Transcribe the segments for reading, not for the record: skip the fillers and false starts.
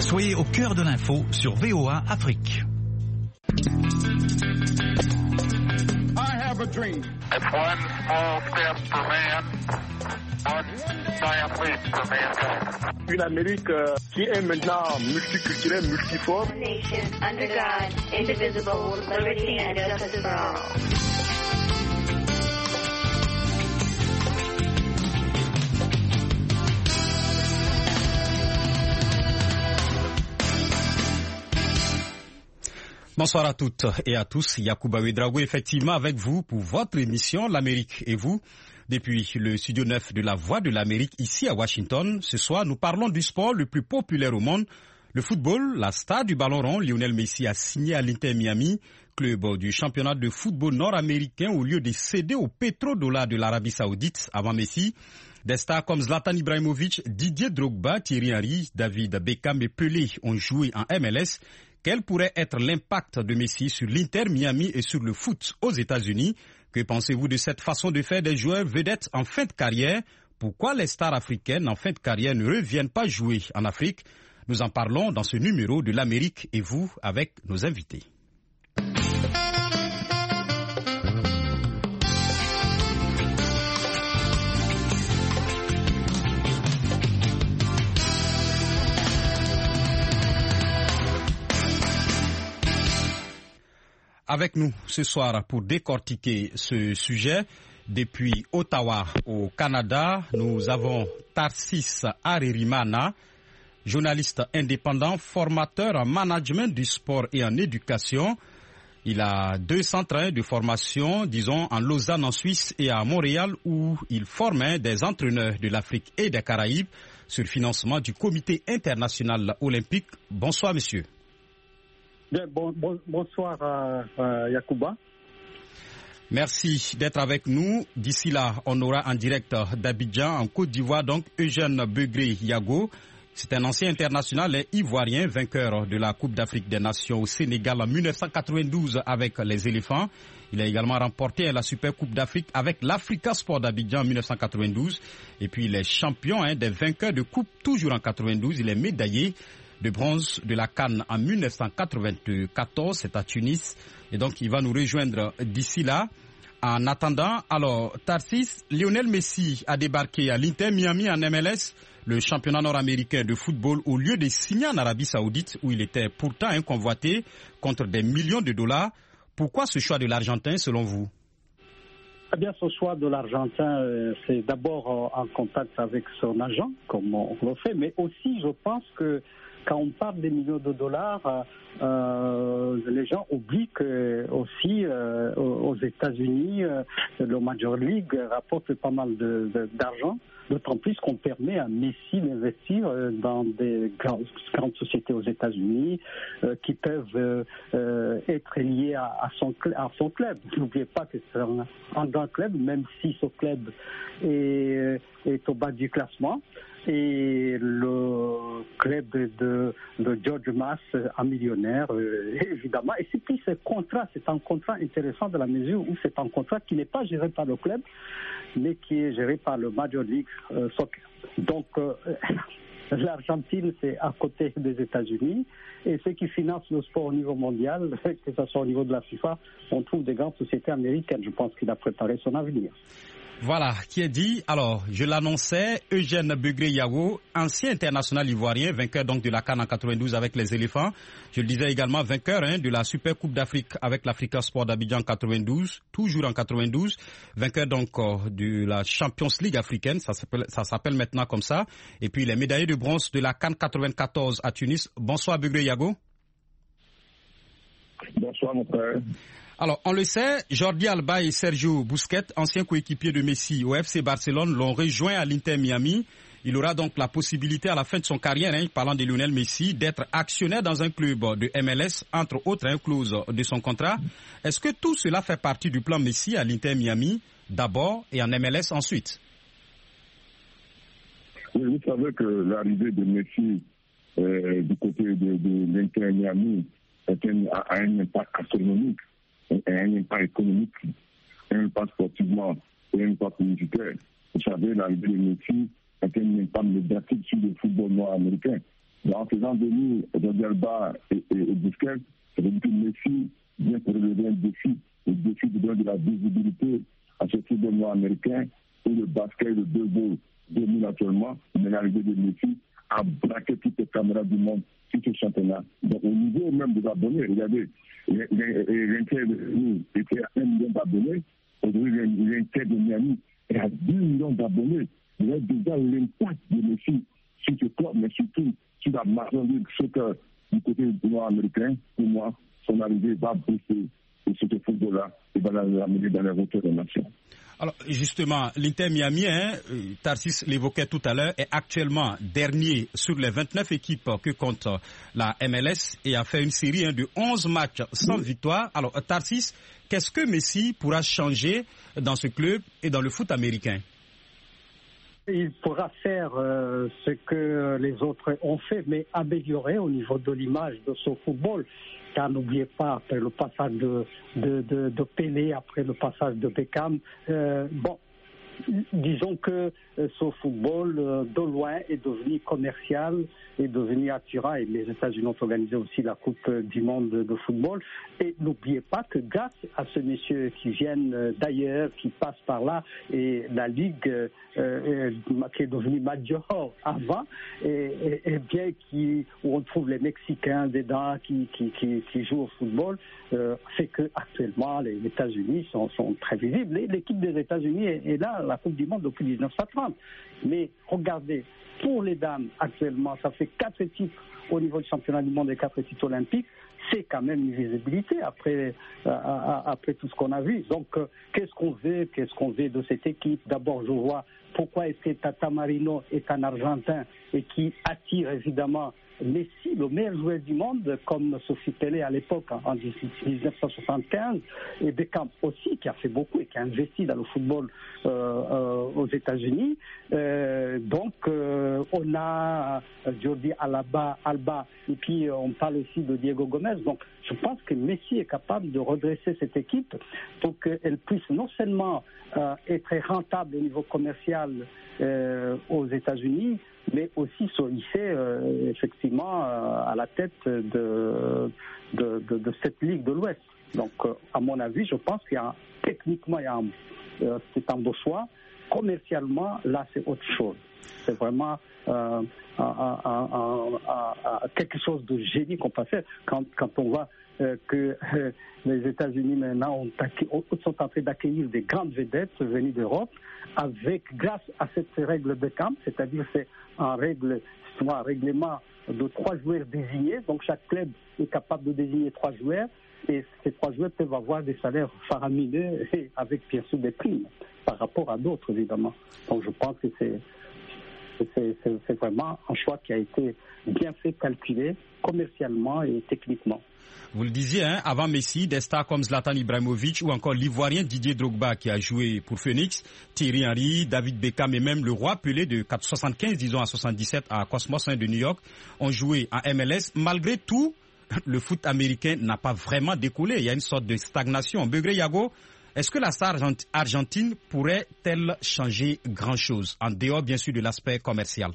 Soyez au cœur de l'info sur VOA Afrique. I have a dream. It's one small step for man, one giant leap for mankind. Une Amérique qui est maintenant multiculturelle, multiforme. Nation under God, indivisible, with liberty and justice for all. Bonsoir à toutes et à tous. Yacouba Ouedraogo, effectivement, avec vous pour votre émission L'Amérique et vous. Depuis le studio 9 de la Voix de l'Amérique, ici à Washington, ce soir, nous parlons du sport le plus populaire au monde, le football. La star du ballon rond, Lionel Messi, a signé à l'Inter Miami, club du championnat de football nord-américain, au lieu de céder au pétrodollar de l'Arabie Saoudite avant Messi. Des stars comme Zlatan Ibrahimovic, Didier Drogba, Thierry Henry, David Beckham et Pelé ont joué en MLS. Quel pourrait être l'impact de Messi sur l'Inter Miami et sur le foot aux États-Unis? Que pensez-vous de cette façon de faire des joueurs vedettes en fin de carrière? Pourquoi les stars africaines en fin de carrière ne reviennent pas jouer en Afrique? Nous en parlons dans ce numéro de l'Amérique et vous avec nos invités. Avec nous ce soir pour décortiquer ce sujet, depuis Ottawa au Canada, nous avons Tarsis Harerimana, journaliste indépendant, formateur en management du sport et en éducation. Il a 2 centres de formation, disons en Lausanne en Suisse et à Montréal où il forme des entraîneurs de l'Afrique et des Caraïbes sur le financement du Comité international olympique. Bonsoir monsieur. Bien, bonsoir Yacouba. Merci d'être avec nous. D'ici là, on aura en direct d'Abidjan, en Côte d'Ivoire, donc Eugène Begré Yago. C'est un ancien international et ivoirien, vainqueur de la Coupe d'Afrique des Nations au Sénégal en 1992 avec les éléphants. Il a également remporté la Super Coupe d'Afrique avec l'Africa Sport d'Abidjan en 1992. Et puis il est champion des vainqueurs de Coupe toujours en 92. Il est médaillé de bronze de la CAN en 1994, c'est à Tunis. Et donc, il va nous rejoindre d'ici là. En attendant, alors, Tarsis, Lionel Messi a débarqué à l'Inter Miami en MLS, le championnat nord-américain de football, au lieu de signer en Arabie Saoudite, où il était pourtant convoité contre des millions de dollars. Pourquoi ce choix de l'Argentin, selon vous? Eh bien, ce choix de l'Argentin, c'est d'abord en contact avec son agent, comme on le fait, mais aussi, je pense que quand on parle des millions de dollars, les gens oublient que aussi aux États-Unis, le Major League rapporte pas mal d'argent, d'autant plus qu'on permet à Messi d'investir dans des grandes sociétés aux États-Unis qui peuvent être liées à son club. N'oubliez pas que c'est un grand club, même si ce club est au bas du classement. Et le club de George Mass, un millionnaire, évidemment. Et c'est puis c'est un contrat intéressant de la mesure où c'est un contrat qui n'est pas géré par le club, mais qui est géré par le Major League Soccer. Donc, l'Argentine, c'est à côté des États-Unis. Et ceux qui financent le sport au niveau mondial, que ce soit au niveau de la FIFA, on trouve des grandes sociétés américaines. Je pense qu'il a préparé son avenir. Voilà, qui est dit. Alors, je l'annonçais, Eugène Begré Yago, ancien international ivoirien, vainqueur donc de la CAN en 92 avec les éléphants. Je le disais également, vainqueur de la Super Coupe d'Afrique avec l'Africa Sport d'Abidjan en 92, toujours en 92. Vainqueur donc de la Champions League africaine, ça s'appelle maintenant comme ça. Et puis les médaillés de bronze de la CAN 94 à Tunis. Bonsoir Begré Yago. Bonsoir mon frère. Alors, on le sait, Jordi Alba et Sergio Busquets, anciens coéquipiers de Messi au FC Barcelone, l'ont rejoint à l'Inter Miami. Il aura donc la possibilité à la fin de son carrière, parlant de Lionel Messi, d'être actionnaire dans un club de MLS, entre autres clause de son contrat. Est-ce que tout cela fait partie du plan Messi à l'Inter Miami, d'abord, et en MLS ensuite? Oui, vous savez que l'arrivée de Messi du côté de l'Inter Miami a un impact astronomique. Un impact économique, un impact sportivement et un impact publicitaire. Vous savez, l'arrivée de Messi a un impact médiatique sur le football nord-américain. En faisant venir Jordi Alba et Busquets, ça veut dire que Messi vient pour relever un défi, le défi de donner de la visibilité à ce football nord-américain où le basket et le baseball dominent actuellement, mais l'arrivée de Messi a braqué toutes les caméras du monde sur ce championnat. Donc au niveau même des abonnés, regardez, l'Inter de Miami était à 1 million d'abonnés, aujourd'hui l'Inter de Miami est à 2 millions d'abonnés. Il y a déjà l'impact de Messi sur ce club, mais surtout sur la Major League Soccer du côté nord-américain. Pour moi, son arrivée va booster ce football-là et va l'amener dans les routes des nations. Alors justement, l'Inter Miami, Tarsis l'évoquait tout à l'heure, est actuellement dernier sur les 29 équipes que compte la MLS et a fait une série de 11 matchs sans victoire. Alors Tarsis, qu'est-ce que Messi pourra changer dans ce club et dans le foot américain? Il pourra faire ce que les autres ont fait, mais améliorer au niveau de l'image de son football. Car n'oubliez pas, après le passage de Pelé, après le passage de Beckham, disons que ce football, de loin, est devenu commercial, est devenu attirant. Et les États-Unis ont organisé aussi la Coupe du Monde de football. Et n'oubliez pas que grâce à ces messieurs qui viennent d'ailleurs, qui passent par là, et la Ligue qui est devenue Major avant, et bien où on trouve les Mexicains dedans qui jouent au football, fait que actuellement les États-Unis sont très visibles. L'équipe des États-Unis est là, la Coupe du Monde depuis 1930. Mais regardez, pour les dames actuellement, ça fait 4 titres au niveau du championnat du monde et 4 titres olympiques. C'est quand même une visibilité après tout ce qu'on a vu. Donc, qu'est-ce qu'on veut de cette équipe? D'abord, je vois pourquoi est-ce que Tata Marino est un Argentin et qui attire évidemment Messi, le meilleur joueur du monde, comme Sophie Pelé à l'époque, en 1975, et Beckham aussi, qui a fait beaucoup et qui a investi dans le football aux États-Unis. Donc, on a Jordi Alba, et puis on parle aussi de Diego Gomez. Donc, je pense que Messi est capable de redresser cette équipe pour qu'elle puisse non seulement être rentable au niveau commercial aux États-Unis, mais aussi se hisser effectivement à la tête de cette Ligue de l'Ouest. Donc, à mon avis, je pense qu'il y a techniquement, c'est un beau choix. Commercialement, là, c'est autre chose. C'est vraiment quelque chose de génie qu'on peut faire quand on voit que les États-Unis maintenant sont en train d'accueillir des grandes vedettes venues d'Europe grâce à cette règle de camp, c'est-à-dire c'est un règlement de 3 joueurs désignés, donc chaque club est capable de désigner 3 joueurs et ces 3 joueurs peuvent avoir des salaires faramineux et avec bien sûr des primes par rapport à d'autres évidemment. Donc je pense que c'est vraiment un choix qui a été bien fait, calculé commercialement et techniquement. Vous le disiez, avant Messi, des stars comme Zlatan Ibrahimovic ou encore l'Ivoirien Didier Drogba qui a joué pour Phoenix, Thierry Henry, David Beckham et même le roi Pelé de 75 disons à 77 à Cosmos de New York ont joué en MLS. Malgré tout, le foot américain n'a pas vraiment décollé. Il y a une sorte de stagnation. Begré Yago, est-ce que la star argentine pourrait-elle changer grand-chose, en dehors bien sûr de l'aspect commercial?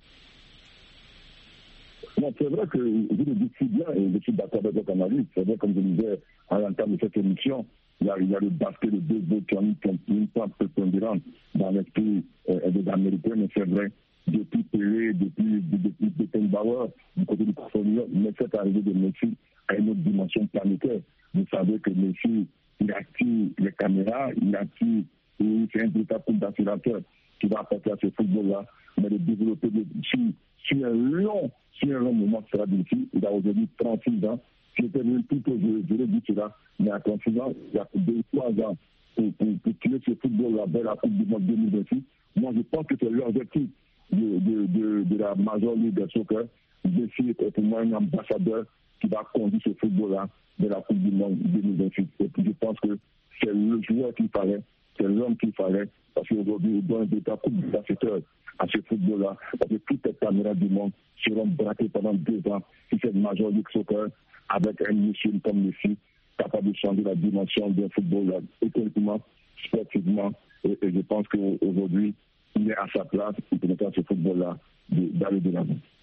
Non, c'est vrai que vous le dites si bien, et je suis d'accord avec votre analyse. C'est vrai, comme je disais à l'entame de cette émission, il y a le basket, le baseball qui a une part prépondérante dans l'esprit des Américains, mais c'est vrai, depuis Pelé, depuis Beckenbauer, du côté du Californie, mais cette arrivée de Messi a une autre dimension planétaire. Vous savez que Messi, il attire les caméras, c'est un véritable accélérateur qui va apporter à ce football-là, mais de développer sur un long moment sera difficile. Il a aujourd'hui 36 ans. Si j'étais venu plus tôt, je l'ai dit cela, mais à 36 ans, il y a 2-3 ans pour tirer ce football-là vers la Coupe du Monde 2026. Moi, je pense que c'est l'objectif de la Major League Soccer. Messi est pour moi un ambassadeur qui va conduire ce football-là vers la Coupe du Monde 2026. Et puis je pense que c'est le joueur qu'il fallait, c'est l'homme qu'il fallait, parce qu'aujourd'hui, il donne des coupe d'ambassadeur à ce football-là, parce que toutes les caméras du monde seront braquées pendant 2 ans sur cette Major League Soccer avec un monsieur comme Messi, capable de changer la dimension d'un football économiquement, sportivement, et je pense qu'aujourd'hui, il est à sa place, il permettra à ce football-là d'aller de l'avant.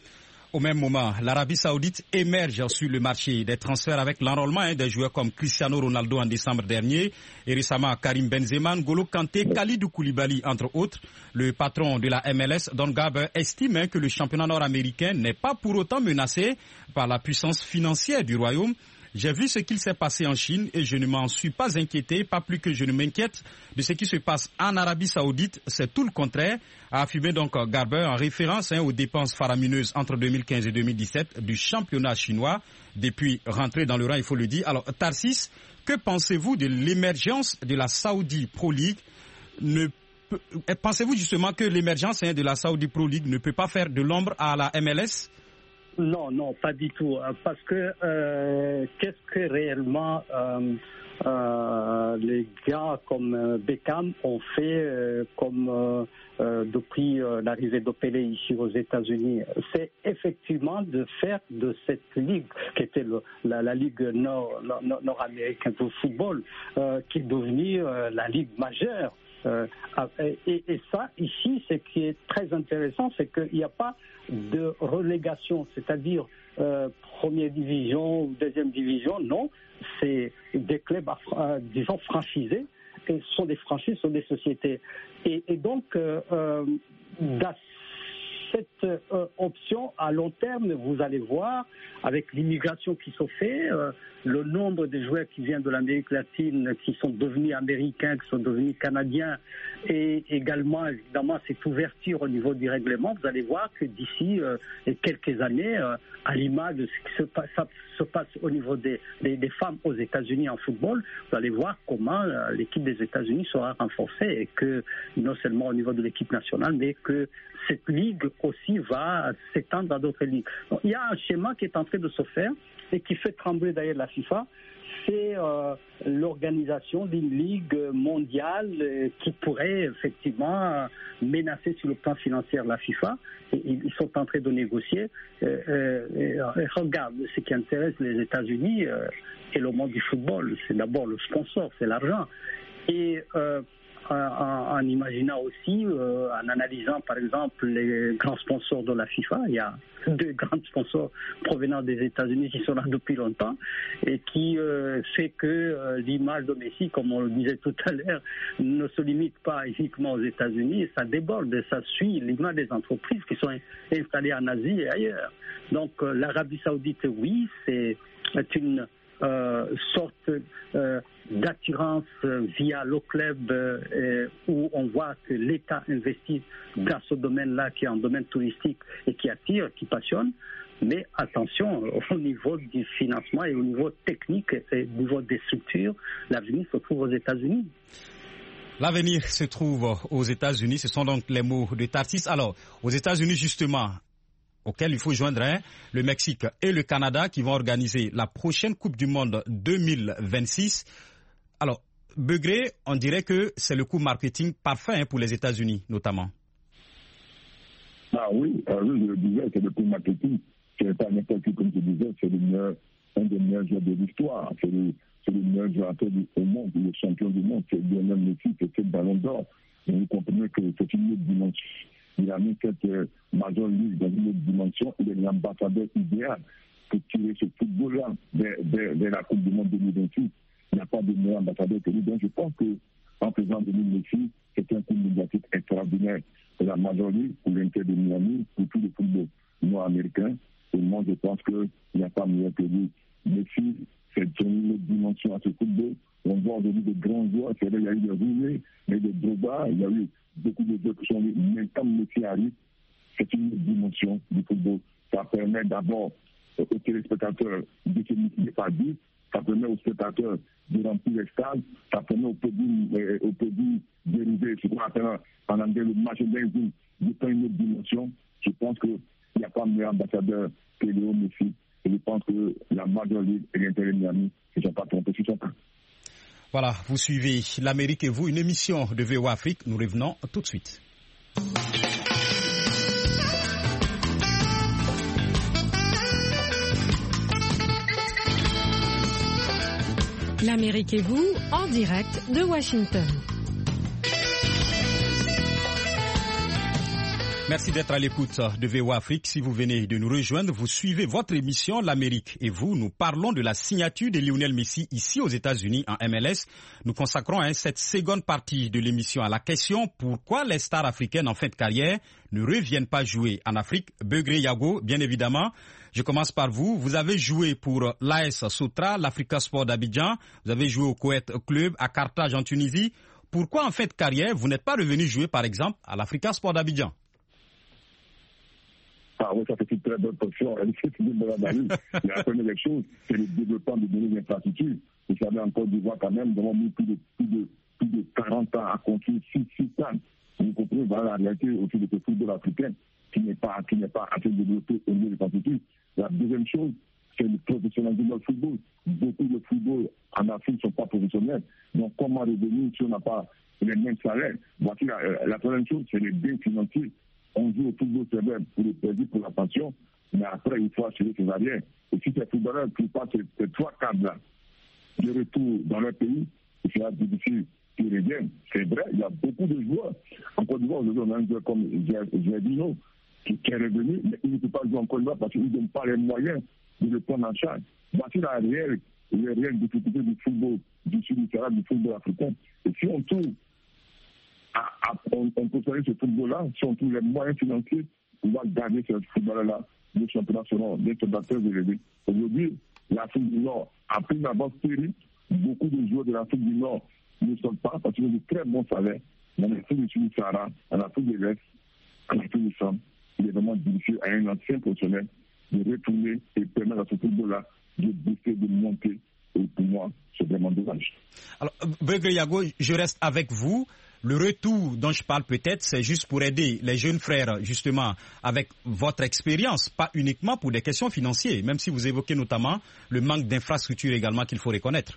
Au même moment, l'Arabie Saoudite émerge sur le marché des transferts avec l'enrôlement des joueurs comme Cristiano Ronaldo en décembre dernier et récemment Karim Benzema, N'Golo Kanté, Kalidou Koulibaly entre autres. Le patron de la MLS, Don Garber, estime que le championnat nord-américain n'est pas pour autant menacé par la puissance financière du royaume. J'ai vu ce qu'il s'est passé en Chine et je ne m'en suis pas inquiété, pas plus que je ne m'inquiète de ce qui se passe en Arabie Saoudite. C'est tout le contraire, a affirmé donc Garber en référence aux dépenses faramineuses entre 2015 et 2017 du championnat chinois. Depuis rentrée dans le rang, il faut le dire. Alors, Tarsis, que pensez-vous de l'émergence de la Saudi Pro League? Pensez-vous justement que l'émergence de la Saudi Pro League ne peut pas faire de l'ombre à la MLS? Non, pas du tout. Parce que qu'est-ce que réellement les gars comme Beckham ont fait depuis l'arrivée de Pelé ici aux États-Unis? C'est effectivement de faire de cette ligue, qui était la ligue nord-américaine de football, qui est devenue la ligue majeure. Et ça, ici, ce qui est très intéressant, c'est qu'il n'y a pas de relégation, c'est-à-dire première division ou deuxième division, non, c'est des clubs, disons, franchisés, et ce sont des franchises, ce sont des sociétés. Et donc, dans cette option, à long terme, vous allez voir, avec l'immigration qui se fait, le nombre de joueurs qui viennent de l'Amérique latine, qui sont devenus américains, qui sont devenus canadiens, et également, évidemment, cette ouverture au niveau du règlement, vous allez voir que d'ici quelques années, à l'image de ce qui se passe au niveau des femmes aux États-Unis en football, vous allez voir comment l'équipe des États-Unis sera renforcée, et que non seulement au niveau de l'équipe nationale, mais que cette ligue aussi va s'étendre à d'autres ligues. Donc, il y a un schéma qui est en train de se faire et qui fait trembler d'ailleurs la FIFA, c'est l'organisation d'une ligue mondiale qui pourrait effectivement menacer sur le plan financier la FIFA. Et ils sont en train de négocier. Regarde, ce qui intéresse les États-Unis et le monde du football, c'est d'abord le sponsor, c'est l'argent. Et en imaginant aussi, en analysant par exemple les grands sponsors de la FIFA, il y a 2 grands sponsors provenant des États-Unis qui sont là depuis longtemps et qui fait que l'image de Messi, comme on le disait tout à l'heure, ne se limite pas uniquement aux États-Unis, ça déborde, ça suit l'image des entreprises qui sont installées en Asie et ailleurs. Donc l'Arabie Saoudite, oui, c'est une sorte d'attirance via le club où on voit que l'État investit dans ce domaine-là qui est un domaine touristique et qui attire, qui passionne. Mais attention, au niveau du financement et au niveau technique et au niveau des structures, l'avenir se trouve aux États-Unis. L'avenir se trouve aux États-Unis, ce sont donc les mots de Tarsis. Alors, aux États-Unis justement, auquel il faut joindre le Mexique et le Canada qui vont organiser la prochaine Coupe du Monde 2026. Alors, Begré, on dirait que c'est le coup marketing parfait pour les États-Unis, notamment. Ah oui, je disais, c'est le coup marketing. C'est pas n'importe qui, comme je disais, c'est un des meilleurs joueurs de l'histoire. C'est le meilleur joueur au monde, le champion du monde. C'est Lionel Messi, c'est le ballon d'or. Et vous comprenez que c'est une autre dimension. Il a mis cette Major League dans une autre dimension. Il est l'ambassadeur idéal pour tirer ce football-là vers la Coupe du Monde 2028. Il n'y a pas de meilleur ambassadeur que lui. Donc je pense qu'en faisant de lui Messi, c'est un coup médiatique extraordinaire pour la Major League, pour l'Inter de Miami, pour tout le football nord-américain. Et moi, je pense qu'il n'y a pas meilleur que lui. Messi, c'est une autre dimension à ce football. On voit aujourd'hui de grands joueurs. C'est vrai, il y a eu des Rooney, il y a eu des Drogba, il y a eu beaucoup de joueurs qui sont venus. Mais quand Messi arrive, c'est une autre dimension du football. Ça permet d'abord aux téléspectateurs de se multiplier par 10. Ça permet aux spectateurs de remplir les stades. Ça permet aux produits dérivés, ce qu'on appelle en anglais le merchandising, de prendre une autre dimension. Je pense qu'il n'y a pas meilleur ambassadeur que Léo Messi. Et je pense que la Major League et l'Inter de Miami ne sont pas trompés sur son temps. Voilà, vous suivez l'Amérique et vous, une émission de VOA Afrique. Nous revenons tout de suite. L'Amérique et vous, en direct de Washington. Merci d'être à l'écoute de VOA Afrique. Si vous venez de nous rejoindre, vous suivez votre émission L'Amérique et vous. Nous parlons de la signature de Lionel Messi ici aux États-Unis en MLS. Nous consacrons cette seconde partie de l'émission à la question pourquoi les stars africaines en fin de carrière ne reviennent pas jouer en Afrique. Begré Yago, bien évidemment. Je commence par vous. Vous avez joué pour l'AS Sotra, l'Africa Sport d'Abidjan. Vous avez joué au Koweït Club, à Carthage en Tunisie. Pourquoi en fin de carrière vous n'êtes pas revenu jouer par exemple à l'Africa Sport d'Abidjan? Ah oui, ça c'est une très bonne question. La première chose, c'est le développement de données d'infrastructures. Vous savez, en Côte d'Ivoire, quand même, nous avons mis plus de 40 ans à construire 6 ans. Vous comprenez, voilà la réalité aussi de ce football africain qui n'est pas assez développé au niveau des infrastructures. La deuxième chose, c'est le professionnalisme du football. Beaucoup de football en Afrique ne sont pas professionnels. Donc, comment revenir si on n'a pas les mêmes salaires? Voici la troisième chose, c'est les biens financiers. On joue au football, c'est vrai, pour le plaisir, pour la passion, mais après, il faut assurer ses arrières. Et si ces footballeurs qui passent ces 3 cadres-là de retour dans leur pays, il sera difficile qu'ils reviennent. C'est vrai, il y a beaucoup de joueurs. En Côte d'Ivoire, aujourd'hui, on a un joueur comme Giardino qui est revenu, mais il ne peut pas jouer en Côte d'Ivoire parce qu'ils n'ont pas les moyens de le prendre en charge. Voici la réelle difficulté du football, du sud-Sahara, du football africain. Et si on trouve on peut faire ce football-là, si on trouve les moyens financiers, on va garder ce football-là. Les championnats seront des spectateurs élevés. Aujourd'hui, l'Afrique du Nord a pris d'abord série. Beaucoup de joueurs de l'Afrique du Nord ne sont pas parce qu'ils ont de très bons salaires. Dans l'Afrique du Sud-Sahara, en Afrique de l'Est, en Afrique du Centre, il est vraiment difficile à un ancien professionnel de retourner et permettre à ce football-là de booster, de monter. Et pour moi, c'est vraiment dommage. Alors, Begré Yago, je reste avec vous. Le retour dont je parle peut-être, c'est juste pour aider les jeunes frères, justement, avec votre expérience, pas uniquement pour des questions financières, même si vous évoquez notamment le manque d'infrastructures également qu'il faut reconnaître.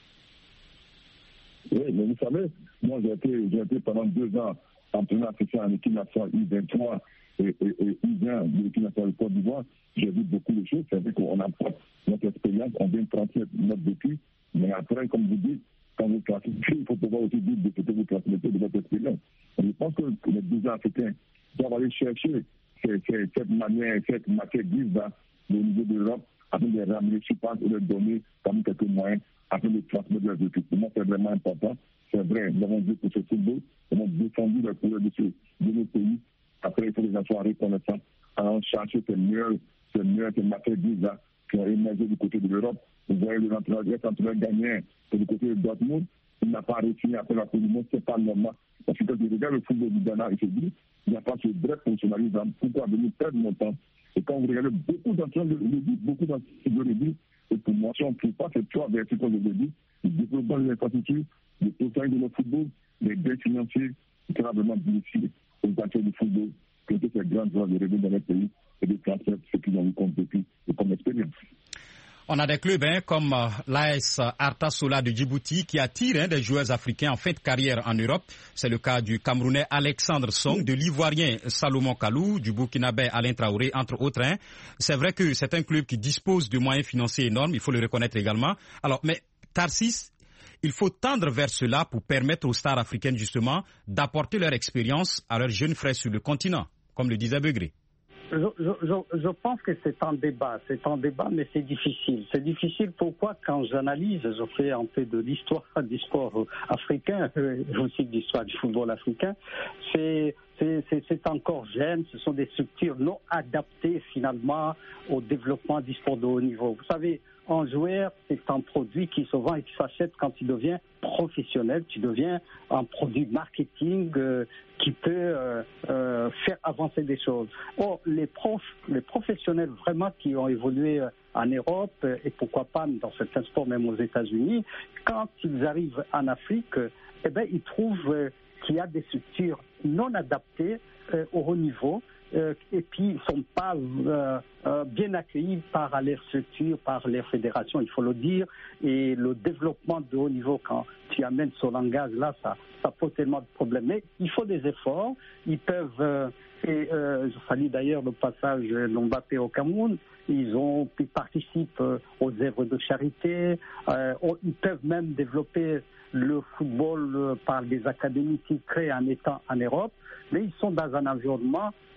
Oui, mais vous savez, moi j'ai été pendant 2 ans entraîneur africain en équipe nationale U23 et U20 de l'équipe nationale de Côte d'Ivoire. J'ai vu beaucoup de choses, c'est vrai qu'on apporte notre expérience, on vient transmettre notre vécu, mais après, comme vous dites, quand vous classifiez, il faut pouvoir aussi dire de ce que vous transmettez de votre expérience. Je pense que les 2 ans africains doivent aller chercher cette matière grise-là au niveau de l'Europe afin de les ramener sur place et leur donner comme quelques moyens afin de transmettre leurs vécu. Pour moi, c'est vraiment important. C'est vrai, nous avons dit pour ce football, nous avons défendu les couleurs de nos pays. Après, il faut que les gens soient reconnaissants en chercher ces matières grises-là qui ont émergé du côté de l'Europe. Vous voyez l'entraîneur gagné du côté de Dortmund, il n'a pas réussi après la Coupe du Monde, c'est pas normal. Parce que quand je regarde le football du Ghana, il se dit, il n'y a pas ce vrai fonctionnalisme, pourquoi venir perdre mon temps? Et quand vous regardez beaucoup d'entraîneurs le disent, beaucoup d'entraîneurs le disent, et pour moi, si on ne trouve pas ces 3 vertus, comme je l'ai dit, le développement de l'infrastructure, le profil de notre football, les biens financiers, c'est vraiment difficile aux acteurs du football, que ces grands joueurs de revenir dans leur pays et de transmettre ce qu'ils ont eu comme vécu et comme expérience. On a des clubs comme l'AS Arta Sola de Djibouti qui attirent des joueurs africains en fin de carrière en Europe. C'est le cas du Camerounais Alexandre Song, de l'Ivoirien Salomon Kalou, du Burkinabé Alain Traoré, entre autres. C'est vrai que c'est un club qui dispose de moyens financiers énormes, il faut le reconnaître également. Alors, mais Tarsis, il faut tendre vers cela pour permettre aux stars africaines justement d'apporter leur expérience à leurs jeunes frères sur le continent, comme le disait Begré. Je pense que c'est un débat, mais c'est difficile. C'est difficile pourquoi quand j'analyse, je fais un peu de l'histoire du sport africain, aussi de l'histoire du football africain, c'est encore jeune, ce sont des structures non adaptées finalement au développement du sport de haut niveau. Vous savez, un joueur, c'est un produit qui se vend et qui s'achète quand il devient professionnel, tu deviens un produit marketing qui peut faire avancer des choses. Or, les professionnels vraiment qui ont évolué en Europe et pourquoi pas dans certains sports même aux États-Unis, quand ils arrivent en Afrique, ils trouvent qu'il y a des structures non adaptées au haut niveau. Et puis ils ne sont pas bien accueillis par les structures, par les fédérations, il faut le dire. Et le développement de haut niveau, quand tu amènes ce langage-là, ça pose tellement de problèmes. Mais il faut des efforts. Ils peuvent, je salue d'ailleurs le passage d'Mbappé au Cameroun, ils participent aux œuvres de charité. Ils peuvent même développer le football par des académies qu'ils créent en étant en Europe. Mais ils sont dans un environnement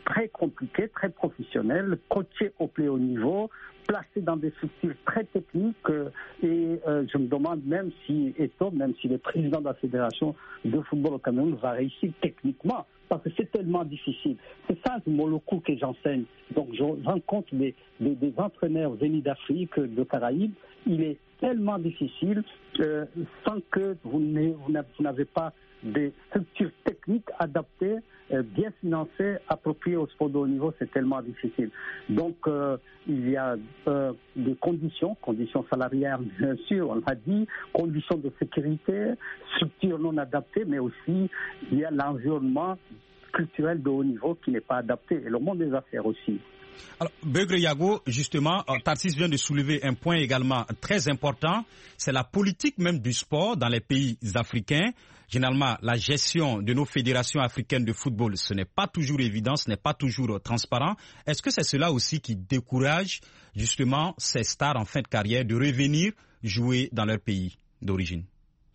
très compliquées, très professionnelles, coachées au plus haut niveau, placées dans des structures très techniques et je me demande même si Eto'o, même si le président de la Fédération de football au Cameroun va réussir techniquement, parce que c'est tellement difficile. C'est ça le Molokou que j'enseigne. Donc je rencontre des entraîneurs venus d'Afrique, de Caraïbes. Il est tellement difficile sans que vous n'avez pas des structures techniques adaptées, bien financées, appropriées au sport de haut niveau, c'est tellement difficile. Donc il y a des conditions salariales bien sûr, on l'a dit, conditions de sécurité, structures non adaptées, mais aussi il y a l'environnement culturel de haut niveau qui n'est pas adapté, et le monde des affaires aussi. Alors, Beugre Yago, justement, Tarsis vient de soulever un point également très important, c'est la politique même du sport dans les pays africains. Généralement, la gestion de nos fédérations africaines de football, ce n'est pas toujours évident, ce n'est pas toujours transparent. Est-ce que c'est cela aussi qui décourage justement ces stars en fin de carrière de revenir jouer dans leur pays d'origine?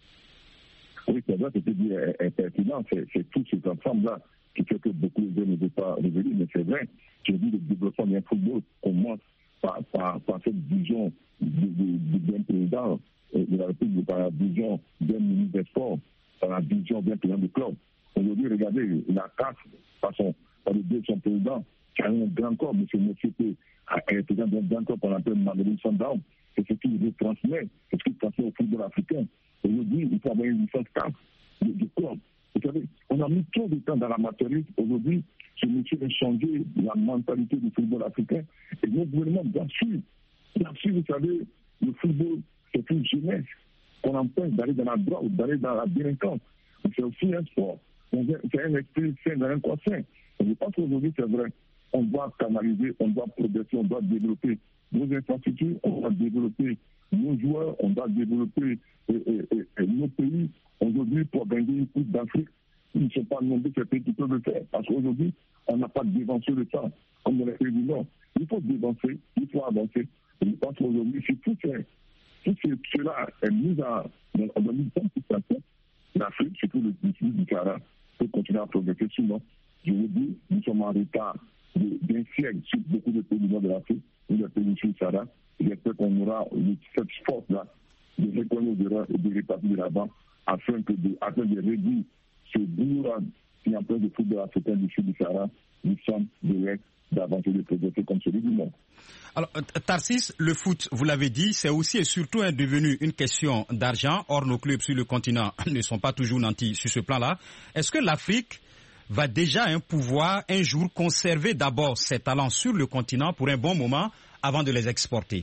Oui, c'est vrai, c'était dit pertinent, c'est tout cet ensemble-là qui fait que beaucoup de gens ne veulent pas revenir, mais c'est vrai. J'ai dit le développement d'un football commence par cette vision d'un président de la République, par la vision d'un ministre des Sports, par la vision d'un président de club. Aujourd'hui, regardez, la CAF, par le biais de son président, qui a un grand corps, M. Mossété, est président d'un grand corps qu'on appelle Mamelone Sundown, c'est ce qu'il retransmet, c'est ce qu'il transmet au football africain. Aujourd'hui, il faut avoir une licence CAF de club. Vous savez, on a mis trop de temps dans l'amateurisme. Aujourd'hui, ce monsieur a changé la mentalité du football africain. Et notre gouvernement doit suivre. Bien sûr, vous savez, le football, c'est une jeunesse qu'on empêche d'aller dans la droite ou d'aller dans la délinquance. C'est aussi un sport. C'est un esprit sain dans un corps sain. Je pense qu'aujourd'hui, c'est vrai. On doit canaliser, on doit progresser, on doit développer nos infrastructures, on doit développer nos joueurs, on doit développer nos pays. Aujourd'hui, pour gagner une coupe d'Afrique, ils ne sont pas nombreux ces pays qui peuvent le faire. Parce qu'aujourd'hui, on n'a pas dévancé le temps, comme dans les pays du Nord. Il faut dévancer, il faut avancer. Et je pense qu'aujourd'hui, si tout cela est mis en situation, l'Afrique, surtout le pays du Sahara, peut continuer à progresser. Sinon, je vous dis, nous sommes en retard d'un siècle sur beaucoup de pays du Nord de l'Afrique, ou des pays du Sahara. J'espère qu'on aura cette force-là de reconnaître nos erreurs et de rétablir de l'avant afin de réduire ce bourreau qui est en train de football africain du sud du Sahara, nous sommes de l'Est d'avancer de progresser comme celui du monde. Alors, Tarsis, le foot, vous l'avez dit, c'est aussi et surtout devenu une question d'argent. Or, nos clubs sur le continent ne sont pas toujours nantis sur ce plan-là. Est-ce que l'Afrique va déjà pouvoir un jour conserver d'abord ses talents sur le continent pour un bon moment avant de les exporter?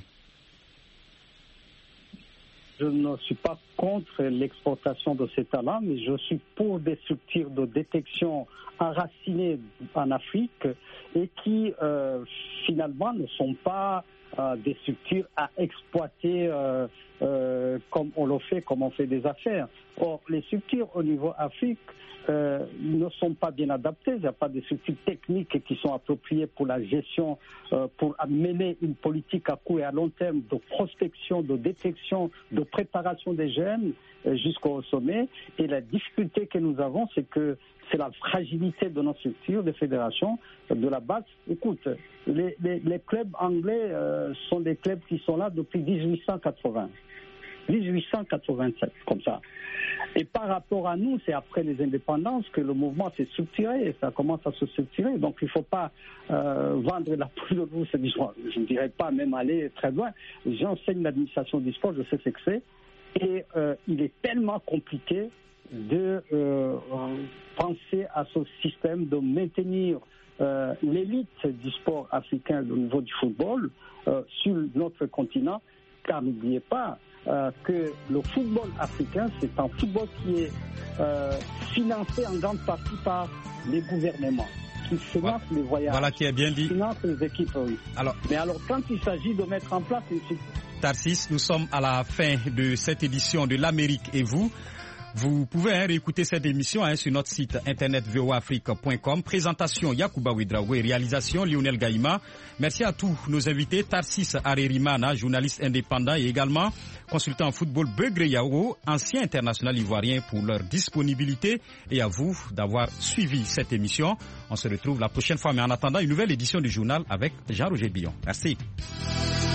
Je ne suis pas contre l'exportation de ces talents, mais je suis pour des structures de détection enracinées en Afrique et qui finalement ne sont pas des structures à exploiter comme on le fait, comme on fait des affaires. Or, les structures au niveau Afrique ne sont pas bien adaptées. Il n'y a pas de structures techniques qui sont appropriées pour la gestion, pour mener une politique à court et à long terme de prospection, de détection, de préparation des jeunes jusqu'au sommet. Et la difficulté que nous avons, c'est que c'est la fragilité de nos structures, des fédérations, de la base. Écoute, les clubs anglais sont des clubs qui sont là depuis 1880. 1887, comme ça. Et par rapport à nous, c'est après les indépendances que le mouvement s'est structuré, et ça commence à se structurer. Donc il ne faut pas vendre la poule de rousse, je ne dirais pas même aller très loin. J'enseigne l'administration du sport, je sais ce que c'est. Et il est tellement compliqué de penser à ce système de maintenir l'élite du sport africain au niveau du football sur notre continent, car n'oubliez pas que le football africain, c'est un football qui est financé en grande partie par les gouvernements, qui financent les voyages, voilà qui est bien dit, qui financent les équipes. Oui. Mais alors, quand il s'agit de mettre en place une... Tarsis, nous sommes à la fin de cette édition de l'Amérique et vous. Vous pouvez réécouter cette émission sur notre site internet voaafrique.com. Présentation Yacouba Ouedraogo et réalisation Lionel Gaïma. Merci à tous nos invités, Tarsis Arerimana, journaliste indépendant et également consultant en football Begré Yao, ancien international ivoirien, pour leur disponibilité, et à vous d'avoir suivi cette émission. On se retrouve la prochaine fois, mais en attendant une nouvelle édition du journal avec Jean-Roger Billon. Merci.